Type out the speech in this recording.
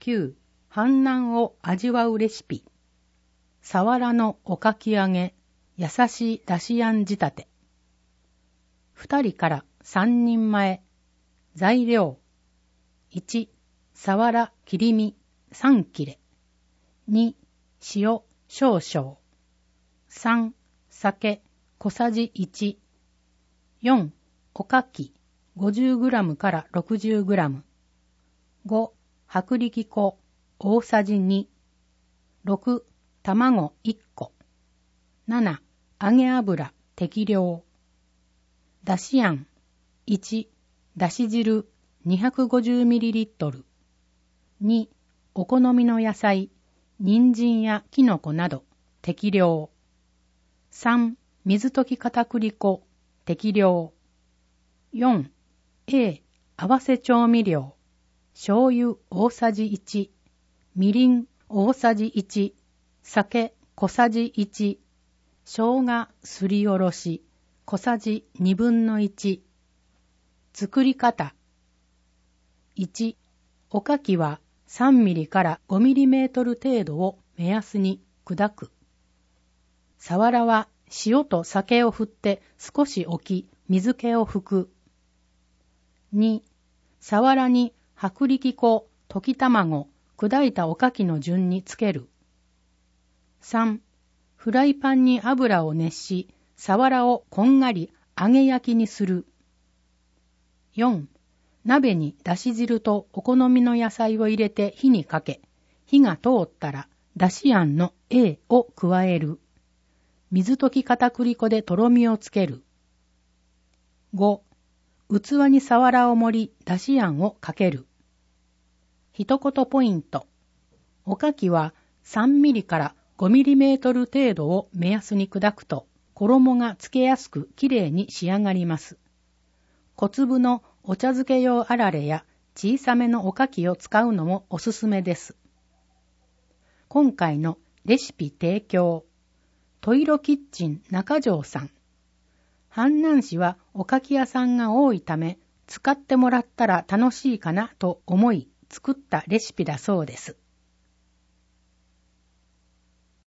9、阪南を味わうレシピ。さわらのおかき揚げ、優しいだしあん仕立て。2人から3人前。材料。1、さわら切り身3切れ。2、塩少々。3、酒小さじ1。4、おかき 50g から 60g。5、薄力粉大さじ2。6、卵1個。7、揚げ油適量。だしあん。1、だし汁 250ml。2、お好みの野菜、人参やきのこなど適量。3、水溶き片栗粉適量。4、合わせ調味料。醤油大さじ1、みりん大さじ1、酒小さじ1、生姜すりおろし小さじ2分の1。作り方。1、おかきは3ミリから5ミリメートル程度を目安に砕く。さわらは塩と酒を振って少し置き、水気を拭く。2、さわらに薄力粉、溶き卵、砕いたおかきの順につける。3、フライパンに油を熱し、さわらをこんがり揚げ焼きにする。4、鍋にだし汁とお好みの野菜を入れて火にかけ、火が通ったらだしあんの A を加える。水溶き片栗粉でとろみをつける。5、器にさわらを盛り、だしあんをかける。一言ポイント。おかきは3ミリから5ミリメートル程度を目安に砕くと、衣がつけやすくきれいに仕上がります。小粒のお茶漬け用あられや小さめのおかきを使うのもおすすめです。今回のレシピ提供。トイロキッチン中条さん。阪南市はおかき屋さんが多いため、使ってもらったら楽しいかなと思い作ったレシピだそうです。